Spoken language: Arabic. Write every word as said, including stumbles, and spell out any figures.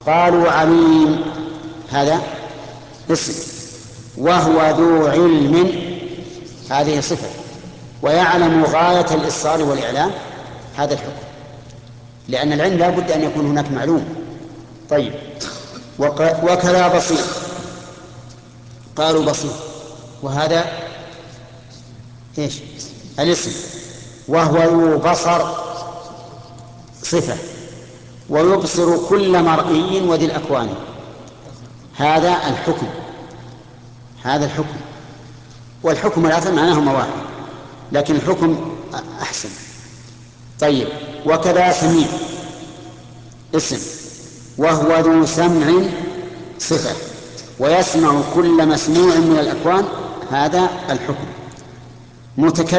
قالوا عليم هذا اسم، وهو ذو علم هذه صفة، ويعلم غاية الإصرار والإعلام هذا الحكم، لأن العلم لا بد أن يكون هناك معلوم. طيب، وكذا بصير، قالوا بصير، وهذا ايش؟ الاسم، وهو ذو بصر صفة، ويبصر كل مرئي وذي الأكوان هذا الحكم. هذا الحكم، والحكم والأثر معناهما واحد، لكن الحكم أحسن. طيب، وكذا سميع اسم، وهو ذو سمع صفة، ويسمع كل مسموع من الأكوان هذا الحكم. متكلم